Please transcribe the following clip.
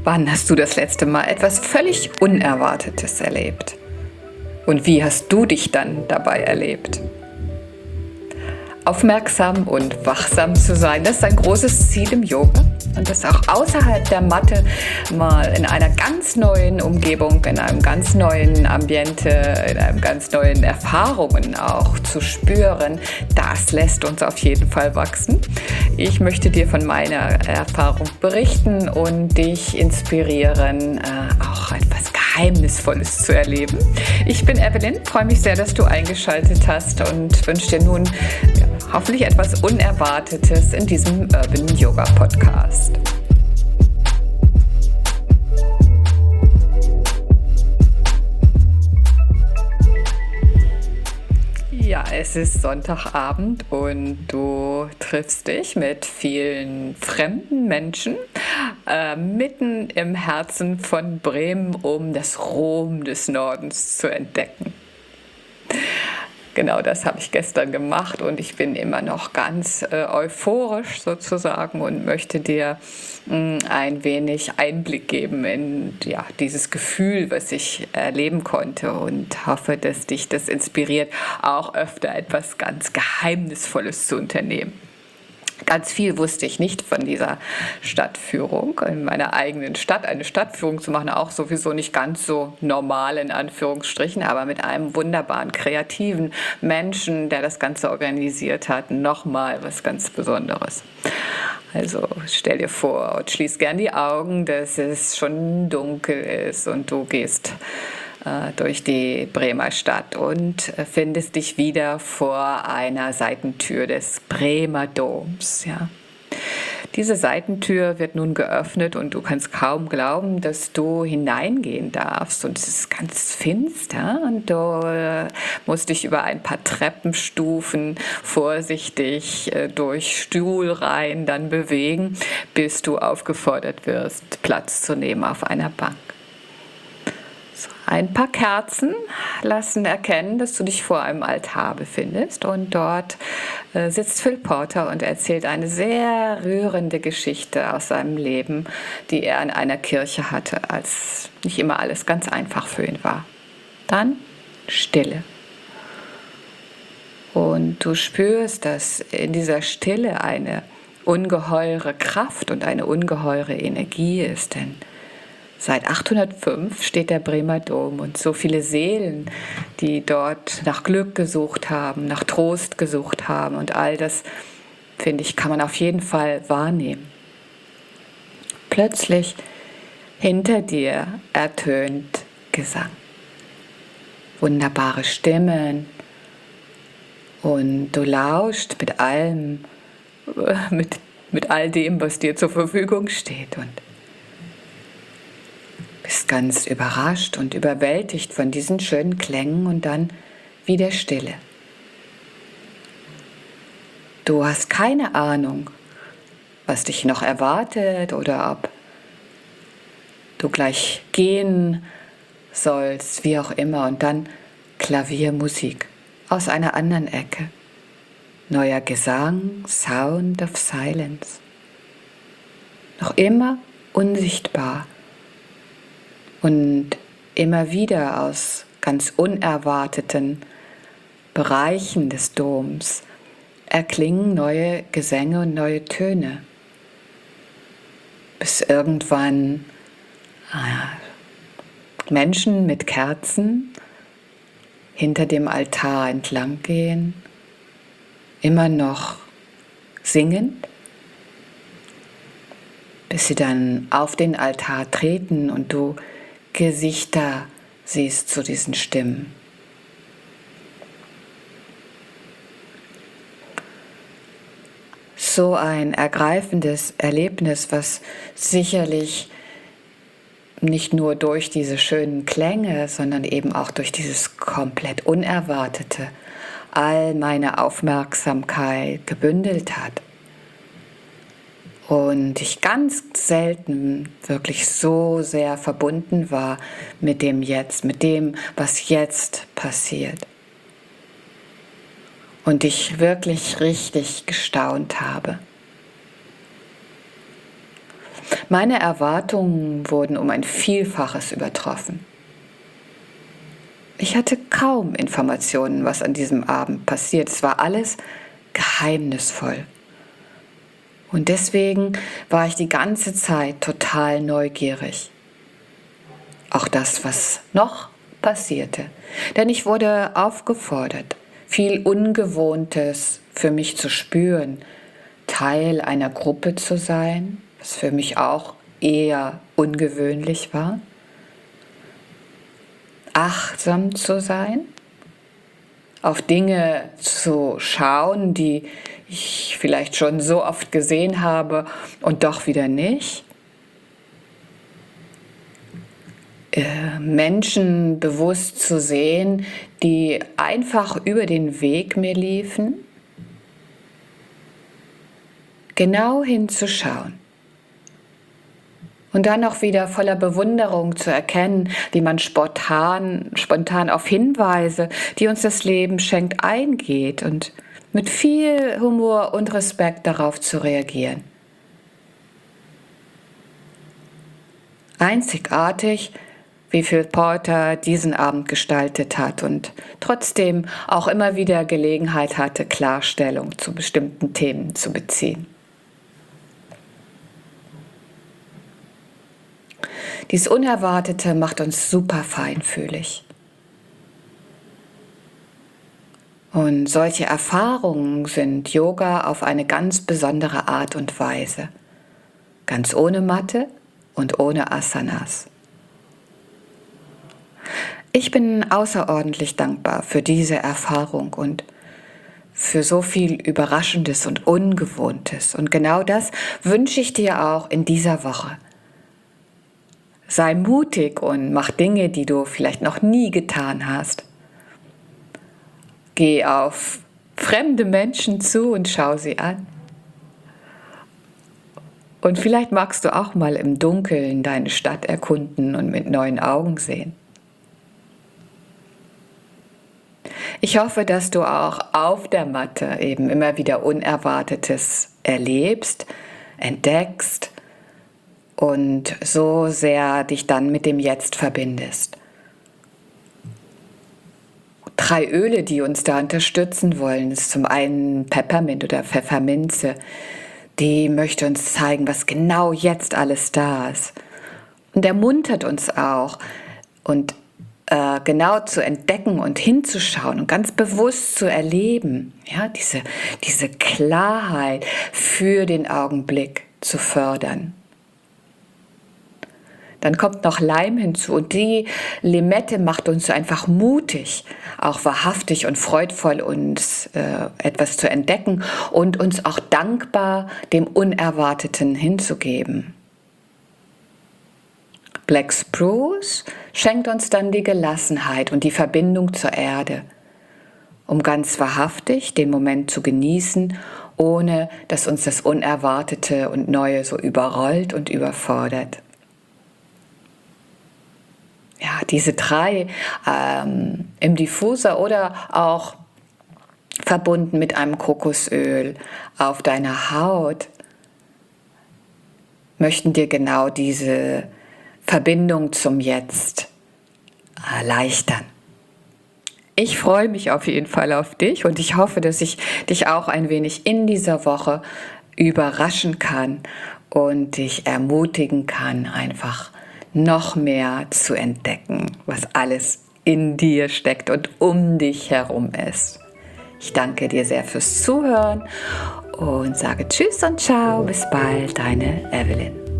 Wann hast du das letzte Mal etwas völlig Unerwartetes erlebt? Und wie hast du dich dann dabei erlebt? Aufmerksam und wachsam zu sein, das ist ein großes Ziel im Yoga. Und das auch außerhalb der Matte mal in einer ganz neuen Umgebung, in einem ganz neuen Ambiente, in einem ganz neuen Erfahrungen auch zu spüren, das lässt uns auf jeden Fall wachsen. Ich möchte dir von meiner Erfahrung berichten und dich inspirieren, auch etwas Geheimnisvolles zu erleben. Ich bin Evelyn, freue mich sehr, dass du eingeschaltet hast und wünsche dir nun hoffentlich etwas Unerwartetes in diesem Urban Yoga Podcast. Ja, es ist Sonntagabend und du triffst dich mit vielen fremden Menschen mitten im Herzen von Bremen, um das Rom des Nordens zu entdecken. Genau, das habe ich gestern gemacht und ich bin immer noch ganz euphorisch sozusagen und möchte dir ein wenig Einblick geben in dieses Gefühl, was ich erleben konnte, und hoffe, dass dich das inspiriert, auch öfter etwas ganz Geheimnisvolles zu unternehmen. Ganz viel wusste ich nicht von dieser Stadtführung in meiner eigenen Stadt. Eine Stadtführung zu machen, auch sowieso nicht ganz so normal in Anführungsstrichen, aber mit einem wunderbaren, kreativen Menschen, der das Ganze organisiert hat, nochmal was ganz Besonderes. Also stell dir vor und schließ gern die Augen, dass es schon dunkel ist und du gehst durch die Bremer Stadt und findest dich wieder vor einer Seitentür des Bremer Doms. Ja. Diese Seitentür wird nun geöffnet und du kannst kaum glauben, dass du hineingehen darfst. Und es ist ganz finster und du musst dich über ein paar Treppenstufen vorsichtig durch Stuhlreihen dann bewegen, bis du aufgefordert wirst, Platz zu nehmen auf einer Bank. Ein paar Kerzen lassen erkennen, dass du dich vor einem Altar befindest, und dort sitzt Phil Porter und erzählt eine sehr rührende Geschichte aus seinem Leben, die er in einer Kirche hatte, als nicht immer alles ganz einfach für ihn war. Dann Stille. Und du spürst, dass in dieser Stille eine ungeheure Kraft und eine ungeheure Energie ist, denn seit 805 steht der Bremer Dom, und so viele Seelen, die dort nach Glück gesucht haben, nach Trost gesucht haben, und all das, finde ich, kann man auf jeden Fall wahrnehmen. Plötzlich hinter dir ertönt Gesang. Wunderbare Stimmen, und du lauscht mit allem, mit all dem, was dir zur Verfügung steht, und bist ganz überrascht und überwältigt von diesen schönen Klängen, und dann wieder Stille. Du hast keine Ahnung, was dich noch erwartet oder ob du gleich gehen sollst, wie auch immer. Und dann Klaviermusik aus einer anderen Ecke. Neuer Gesang, Sound of Silence. Noch immer unsichtbar. Und immer wieder aus ganz unerwarteten Bereichen des Doms erklingen neue Gesänge und neue Töne, bis irgendwann Menschen mit Kerzen hinter dem Altar entlang gehen, immer noch singend, bis sie dann auf den Altar treten und du Gesichter siehst zu diesen Stimmen. So ein ergreifendes Erlebnis, was sicherlich nicht nur durch diese schönen Klänge, sondern eben auch durch dieses komplett Unerwartete all meine Aufmerksamkeit gebündelt hat. Und ich ganz selten wirklich so sehr verbunden war mit dem Jetzt, mit dem, was jetzt passiert. Und ich wirklich richtig gestaunt habe. Meine Erwartungen wurden um ein Vielfaches übertroffen. Ich hatte kaum Informationen, was an diesem Abend passiert. Es war alles geheimnisvoll. Und deswegen war ich die ganze Zeit total neugierig. Auch das, was noch passierte. Denn ich wurde aufgefordert, viel Ungewohntes für mich zu spüren, Teil einer Gruppe zu sein, was für mich auch eher ungewöhnlich war, achtsam zu sein, auf Dinge zu schauen, die ich vielleicht schon so oft gesehen habe und doch wieder nicht. Menschen bewusst zu sehen, die einfach über den Weg mir liefen, genau hinzuschauen und dann auch wieder voller Bewunderung zu erkennen, wie man spontan auf Hinweise, die uns das Leben schenkt, eingeht und mit viel Humor und Respekt darauf zu reagieren. Einzigartig, wie Phil Porter diesen Abend gestaltet hat und trotzdem auch immer wieder Gelegenheit hatte, Klarstellung zu bestimmten Themen zu beziehen. Dies Unerwartete macht uns super feinfühlig. Und solche Erfahrungen sind Yoga auf eine ganz besondere Art und Weise. Ganz ohne Matte und ohne Asanas. Ich bin außerordentlich dankbar für diese Erfahrung und für so viel Überraschendes und Ungewohntes. Und genau das wünsche ich dir auch in dieser Woche. Sei mutig und mach Dinge, die du vielleicht noch nie getan hast. Geh auf fremde Menschen zu und schau sie an. Und vielleicht magst du auch mal im Dunkeln deine Stadt erkunden und mit neuen Augen sehen. Ich hoffe, dass du auch auf der Matte eben immer wieder Unerwartetes erlebst, entdeckst und so sehr dich dann mit dem Jetzt verbindest. 3 Öle, die uns da unterstützen wollen, ist zum einen Peppermint oder Pfefferminze. Die möchte uns zeigen, was genau jetzt alles da ist. Und ermuntert uns auch und genau zu entdecken und hinzuschauen und ganz bewusst zu erleben, ja, diese Klarheit für den Augenblick zu fördern. Dann kommt noch Leim hinzu und die Limette macht uns einfach mutig, auch wahrhaftig und freudvoll uns etwas zu entdecken und uns auch dankbar dem Unerwarteten hinzugeben. Black Spruce schenkt uns dann die Gelassenheit und die Verbindung zur Erde, um ganz wahrhaftig den Moment zu genießen, ohne dass uns das Unerwartete und Neue so überrollt und überfordert. Ja, diese 3 im Diffuser oder auch verbunden mit einem Kokosöl auf deiner Haut möchten dir genau diese Verbindung zum Jetzt erleichtern. Ich freue mich auf jeden Fall auf dich und ich hoffe, dass ich dich auch ein wenig in dieser Woche überraschen kann und dich ermutigen kann, einfach noch mehr zu entdecken, was alles in dir steckt und um dich herum ist. Ich danke dir sehr fürs Zuhören und sage Tschüss und Ciao, bis bald, deine Evelyn.